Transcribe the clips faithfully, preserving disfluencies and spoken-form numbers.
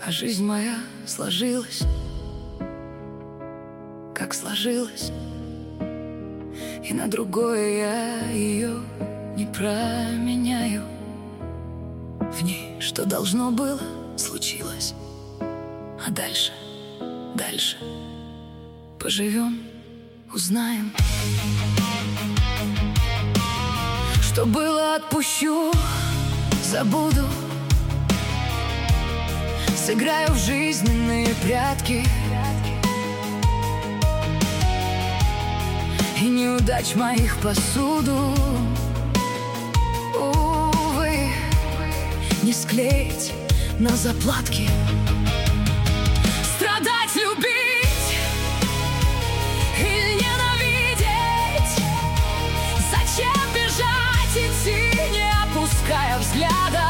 А жизнь моя сложилась, как сложилась, и на другое я ее не променяю. В ней что должно было, случилось. А дальше, дальше поживем, узнаем. Что было, отпущу, забуду. Сыграю в жизненные прятки, и неудач моих посуду, увы, не склеить на заплатки. Страдать, любить или ненавидеть, зачем бежать, идти, не опуская взгляда?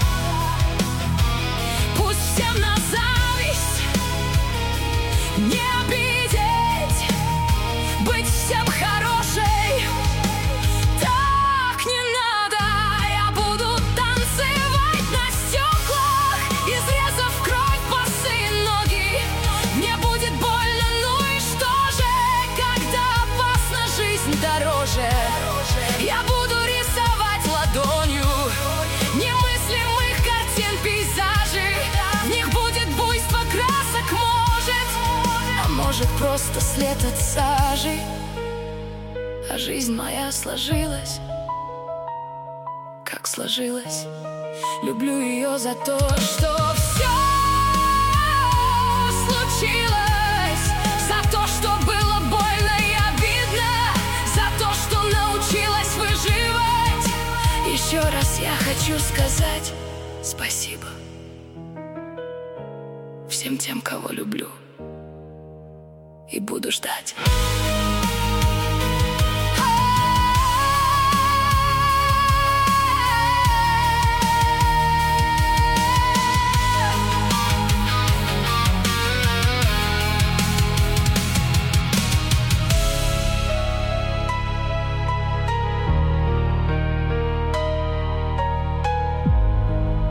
Пусть всем на зависть, не обидеть, быть всем хорошей так не надо. Я буду танцевать на стеклах, изрезав кровь босые ноги. Мне будет больно, ну и что же, когда опасна жизнь дороже. Я буду рисовать ладонью немыслимых картин, пейзажи. В них будет буйство красок, может, а может просто след от сажи. А жизнь моя сложилась, как сложилась. Люблю ее за то, что все случилось, за то, что было больно и обидно, за то, что научилась выживать. Еще раз я хочу сказать спасибо всем тем, кого люблю и буду ждать.